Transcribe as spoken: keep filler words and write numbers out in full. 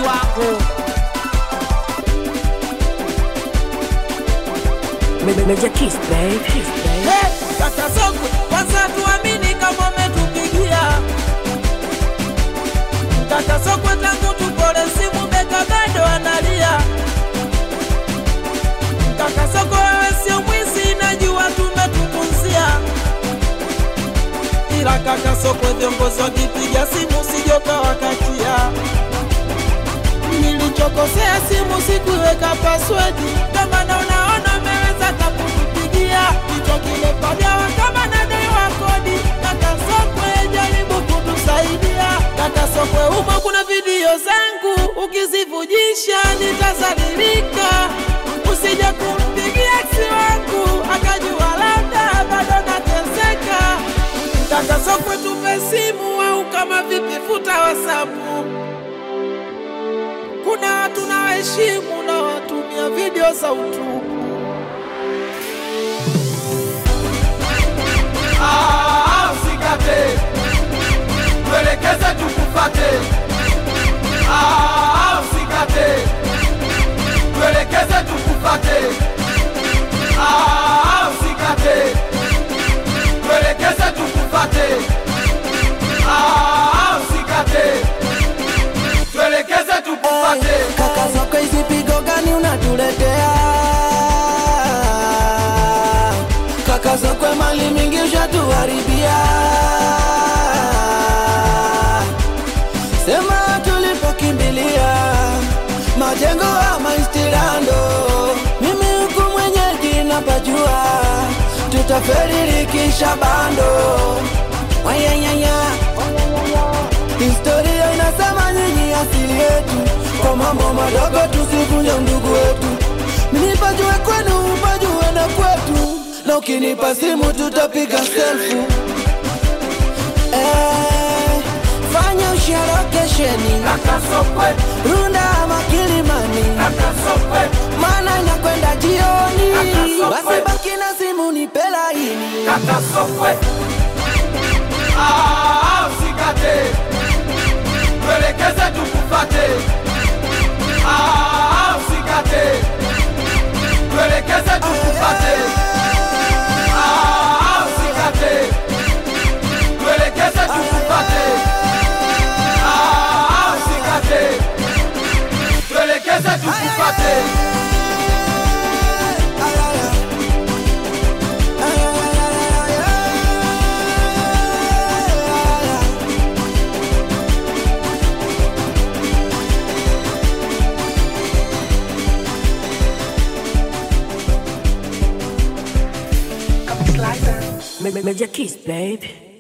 wako. Major Kiss baby, Kiss baby. Hey, kaka Sokwe, kwanza tuamini kama umetupigia. Kaka Sokwe tangu tupole simu beka bado analia. Kaka Sokwe wewe sio mwizi najua tumetupunzia. Ila kaka Sokwe viongozi wakipiga simu sijoka wakatia. Nilichokosea simu sikuweka password. Kama na unaona umeweza kukupigia. Kichwa kile padawa kama nadaiwa kodi. Kaka Sokwe jaribu kutusaidia. Kaka Sokwe humo kuna video zangu. Ukizivujisha nitasadirika. Usije kumpigia ex wangu akajua labda bado nateseka. Kaka Sokwe tupe simu au kama vipi futa WhatsApp. Kuna watu na heshimu na watumia video za utupu. Ah, usikate, tuelekeze tukufate. Ah, usikate, tuelekeze tukufate. Ah, usikate, tuelekeze tukufate. Ah, usikate, tuelekeze tukufate. Kaka Sokwe hizi pigo gani unatuletea? Kaka Sokwe mali mingi ushatuharibia. Sema tulipokimbilia majengo ama istilando. Mimi huku mwenyeji napajua tutaferirikisha bando. Wayanyanya historia inasema nyinyi asili yetu. Kwa mambo madogo tusivunje ndugu wetu. Minipajue kwenu upajue na kwetu. Na ukinipa simu tutapiga selfie. Eh, fanya usharokesheni Kaka Sokwe, Runda ama Kilimani. Kaka Sokwe, Mana inakwenda jioni. Kaka Sokwe. Basi baki na simu nipe laini. Kaka Sokwe. Ah, usikate, tuelekeze tukufate. Ah, usikate, tuelekeze tukufate. Ah, usikate, tuelekeze tukufate. Ah, usikate, tuelekeze tukufate. Major Kiss baby.